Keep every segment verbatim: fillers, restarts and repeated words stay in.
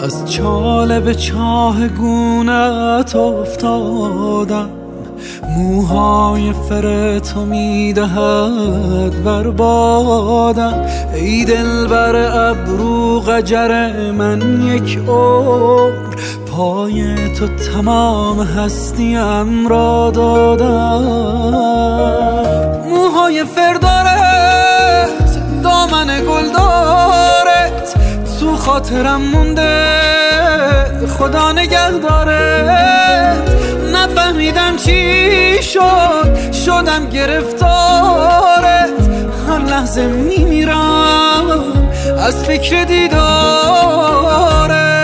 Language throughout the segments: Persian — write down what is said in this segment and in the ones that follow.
از چاله به چاه گونت افتادم، موهای فر تو میدهد بربادم. ای دلبر ابرو قجر من یک عمر، پای تو تمام هستیم را دادم. موهای فر دارت، دامن گل دارت، تو خاطرم مونده خدا نگه دارت. نفهمیدم چی شد، شدم گرفتارت، هر لحظه میمیرم از فکر دیدارت.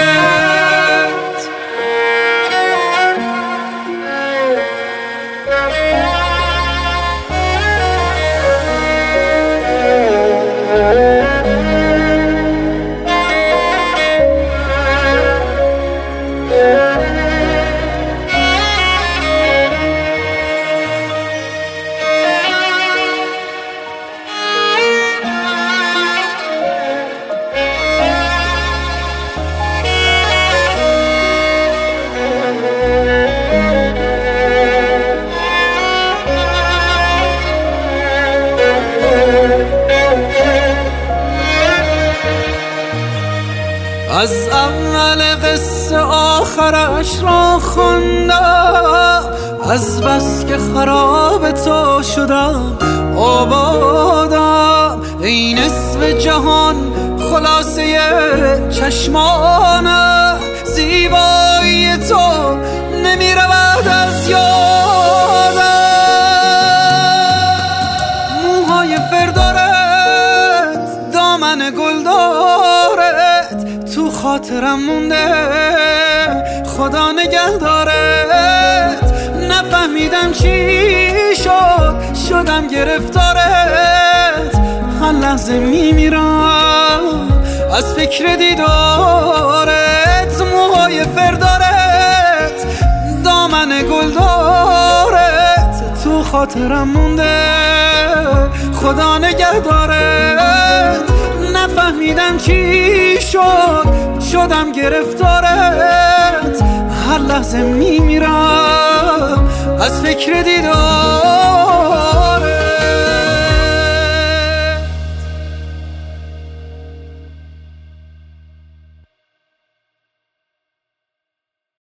از اول قصه آخرش را خوندم، از بس که خراب تو شدم آبادم. ای نصف جهان خلاصه چشمانه، زیبایی تو نمی رود از یادم. موهای فر دارت، دامن گل دارت، تو خاطرم مونده خدا نگه دارت. نفهمیدم چی شد، شدم گرفتارت، هر لحظه میمیرم از فکر دیدارت. موهای فر دارت، دامن گل دارت، تو خاطرم مونده خدا نگه دارت. نفهمیدم چی شد، شدم گرفتارت، هر لحظه میمیرم از فکر دیدار.